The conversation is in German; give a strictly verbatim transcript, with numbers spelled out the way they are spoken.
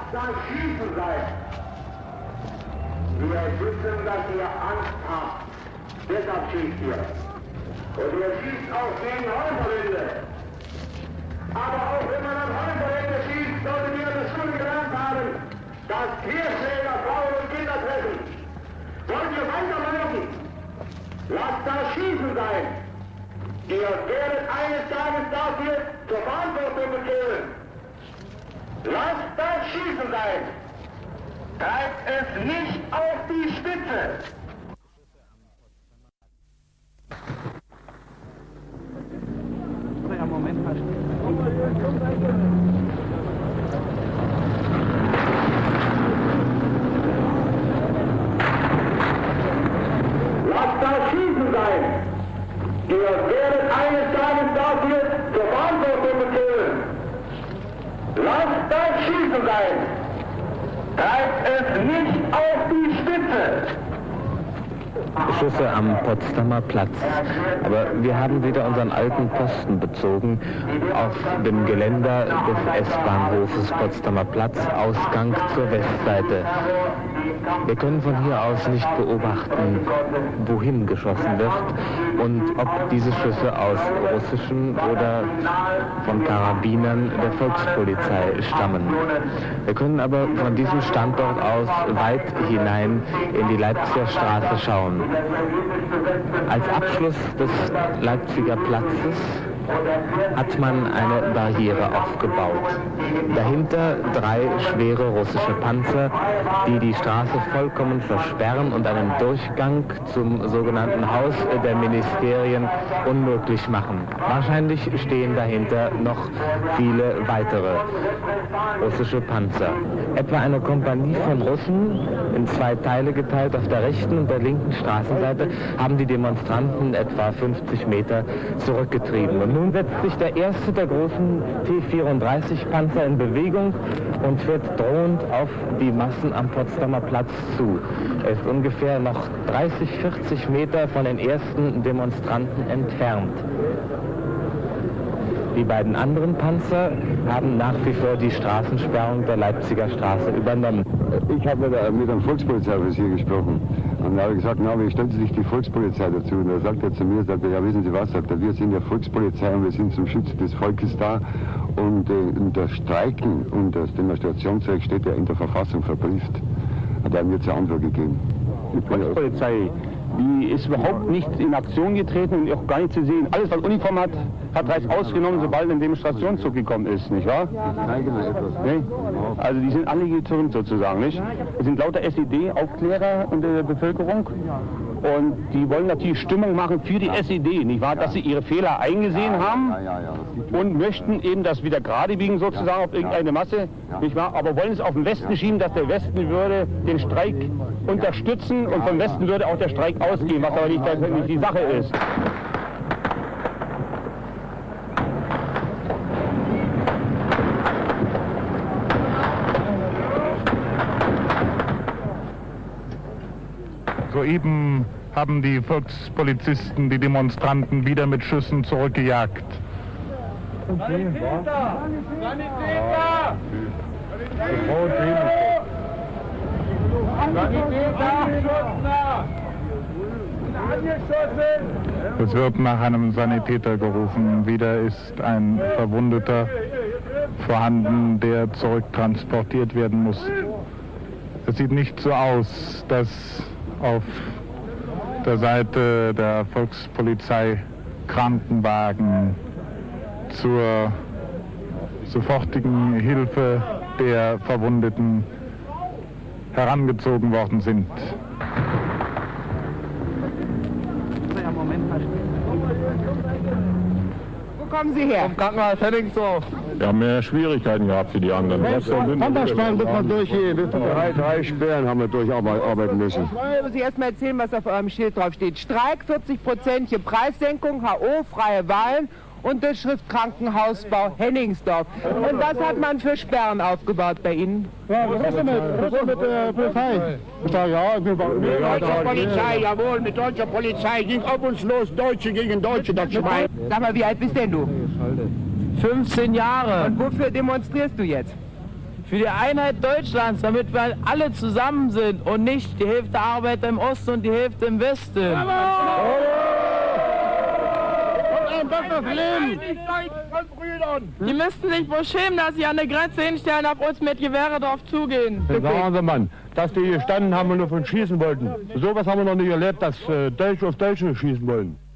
da Schießen sein. Wir wissen, dass ihr Angst habt. Deshalb schießt ihr. Und ihr schießt auch gegen Häuserwände. Aber auch wenn man an Häuserwände schießt, solltet ihr in der Schule gelernt haben, dass Querschläger Frauen und Kinder treffen. Wollt ihr weiterlaufen? Lasst das Schießen sein. Ihr werdet eines Tages dafür zur Verantwortung bekehren. Lasst das Schießen sein. Treibt es nicht auf die Spitze. Ja, Moment mal. Lasst das Schießen sein. Ihr werdet eines Tages dafür zur Verantwortung bekehren. Lasst das Schießen sein. Treibt es nicht auf die Spitze. Schüsse am Potsdamer Platz. Aber wir haben wieder unseren alten Posten bezogen auf dem Geländer des S-Bahnhofes Potsdamer Platz, Ausgang zur Westseite. Wir können von hier aus nicht beobachten, wohin geschossen wird und ob diese Schüsse aus russischen oder von Karabinern der Volkspolizei stammen. Wir können aber von diesem Standort aus weit hinein in die Leipziger Straße schauen. Als Abschluss des Leipziger Platzes hat man eine Barriere aufgebaut. Dahinter drei schwere russische Panzer, die die Straße vollkommen versperren und einen Durchgang zum sogenannten Haus der Ministerien unmöglich machen. Wahrscheinlich stehen dahinter noch viele weitere russische Panzer. Etwa eine Kompanie von Russen, in zwei Teile geteilt, auf der rechten und der linken Straßenseite, haben die Demonstranten etwa fünfzig Meter zurückgetrieben. Und nun setzt sich der erste der großen T vierunddreißig Panzer in Bewegung und fährt drohend auf die Massen am Potsdamer Platz zu. Er ist ungefähr noch dreißig, vierzig Meter von den ersten Demonstranten entfernt. Die beiden anderen Panzer haben nach wie vor die Straßensperrung der Leipziger Straße übernommen. Ich habe mit einem Volkspolizeioffizier gesprochen und er hat gesagt, na, wie stellt sich die Volkspolizei dazu? Und er sagt er zu mir, sagt er, ja, wissen Sie was, sagt er, wir sind ja Volkspolizei und wir sind zum Schutz des Volkes da und, äh, und das Streiken und das Demonstrationsrecht steht ja in der Verfassung verbrieft. Hat er mir zur Antwort gegeben. Die Volkspolizei, die ist überhaupt nicht in Aktion getreten und auch gar nicht zu sehen. Alles, was Uniform hat, hat Reis ausgenommen, sobald ein Demonstrationszug gekommen ist, nicht wahr? Nee? Also die sind alle getürmt sozusagen, nicht? Es sind lauter S E D-Aufklärer unter der Bevölkerung und die wollen natürlich Stimmung machen für die S E D, nicht wahr? Dass sie ihre Fehler eingesehen haben und möchten eben das wieder gerade biegen sozusagen auf irgendeine Masse, nicht wahr? Aber wollen es auf den Westen schieben, dass der Westen würde den Streik unterstützen und vom Westen würde auch der Streik ausgehen, was aber nicht, nicht die Sache ist. Soeben haben die Volkspolizisten die Demonstranten wieder mit Schüssen zurückgejagt. Sanitäter! Sanitäter! Es wird nach einem Sanitäter gerufen. Wieder ist ein Verwundeter vorhanden, der zurücktransportiert werden muss. Es sieht nicht so aus, dass auf der Seite der Volkspolizei Krankenwagen zur sofortigen Hilfe der Verwundeten herangezogen worden sind. Ja, Moment mal. Wo kommen Sie her? Vom Krankenhaus Henningsdorf. Wir haben mehr Schwierigkeiten gehabt für die anderen. Wanderspann wird man durch hier. Drei, drei Sperren haben wir durcharbeiten müssen. Ich muss Sie erst mal erzählen, was auf eurem Schild drauf steht. Streik, vierzig Prozent Preissenkung, H O, freie Wahlen, Unterschrift Krankenhausbau Henningsdorf. Und was hat man für Sperren aufgebaut bei Ihnen? Ja, was ist damit? Was ist mit der Polizei? Ja, ja, mit deutscher Polizei, jawohl, mit deutscher Polizei ging auf uns los, Deutsche gegen Deutsche, das Schwein. Sag mal, wie alt bist denn du? fünfzehn Jahre. Und wofür demonstrierst du jetzt? für die Einheit Deutschlands, damit wir alle zusammen sind und nicht die Hälfte Arbeiter im Osten und die Hälfte im Westen. Die müssten sich wohl schämen, dass sie an der Grenze hinstellen, auf uns mit Gewehre drauf zugehen. Sagen Sie, Mann, dass die gestanden haben und davon schießen wollten. Sowas haben wir noch nicht erlebt, dass äh, Deutsche auf Deutsche schießen wollen.